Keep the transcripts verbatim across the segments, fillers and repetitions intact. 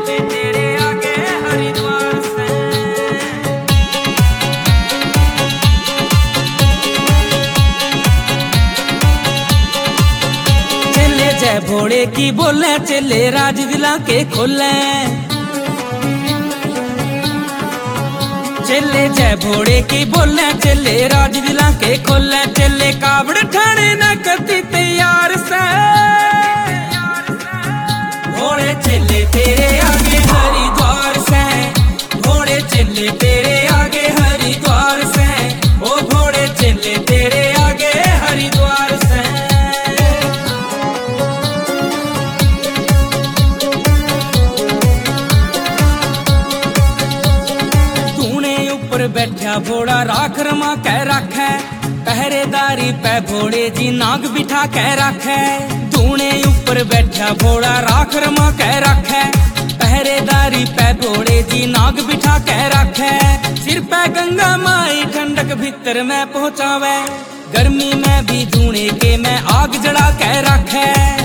चले तेरे आगे हरिद्वार से। चले जय भोले की बोले, चले राज दिला के खोले। चले जय भोले की बोले, चले राज दिला के खोले। चले कावड़ ठाणे न करती तैयार से। भोले चले तेरे आगे हरिद्वार से। भोले चले तेरे आगे हरिद्वार से। ओ भोले चले तेरे आगे हरिद्वार से। बैठा भोला राख रमा कह रखे। पहरेदारी पे भोले जी नाग बिठा कह रखे। धूने ऊपर बैठा भोला राख रमा कह रखे। पहरेदारी पे भोले जी नाग बिठा कह रखे। सिर पे गंगा माई ठंडक भीतर में पहुंचावे। गर्मी में भी धूने के में आग जड़ा कह रखे।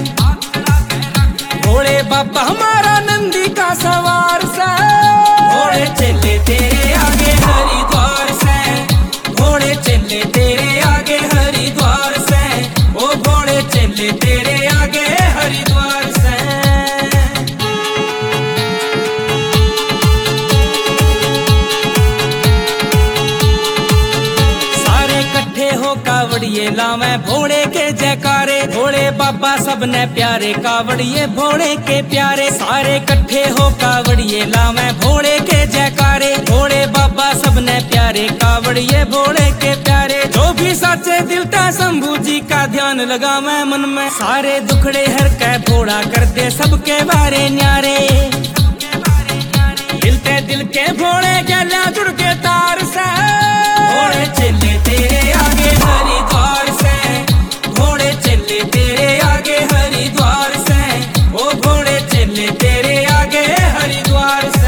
भोले बाबा हमारा नंदी का सवार सा। भोले चले तेरे आगे हरिद्वार से। भोले चले तेरे आगे हरिद्वार से। ओ भोले चले तेरे आगे हरिद्वार से। सारे इकट्ठे हो कावड़िए लावे भोले के जयकारे। भोले बाबा सबने प्यारे कावड़िए भोले के प्यारे। सारे इकट्ठे हो कावड़िए लावे भोले के जयकारे। भोले बाबा सबने प्यारे कावड़िए भोले के प्यारे। जो भी साचे दिल ता शंभू जी का ध्यान लगावे मन में। सारे दुखड़े हर के भोला कर दे सबके बारे न्यारे। दिल ते दिल के भोले गला जुड़ के तार से। भोले चले तेरे आगे हरिद्वार से। भोले चले तेरे आगे हरिद्वार से। ओ भोले चले तेरे आगे हरिद्वार से।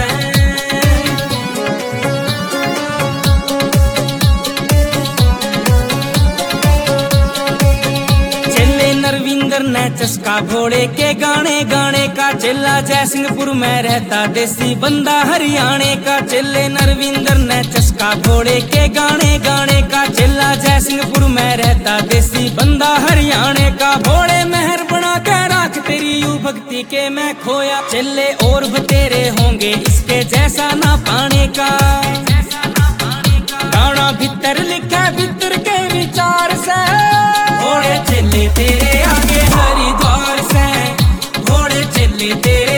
नरविंदर ने चस्का भोले के गाने गाने का। चेला जयसिंहपुर में रहता देसी बंदा हरियाणे का। चेले नरविंदर ने चस्का भोले के गाने गाने का। चेला जयसिंहपुर में रहता देसी बंदा हरियाणे का। भोले मेहर बना के राख तेरी यू भक्ति के मैं खोया। चेले और बतेरे होंगे इसके जैसा ना पाने का। गाना भीतर लिखा भीतर के विचार से। भोले चले तेरे आगे हरिद्वार से। भोले चले तेरे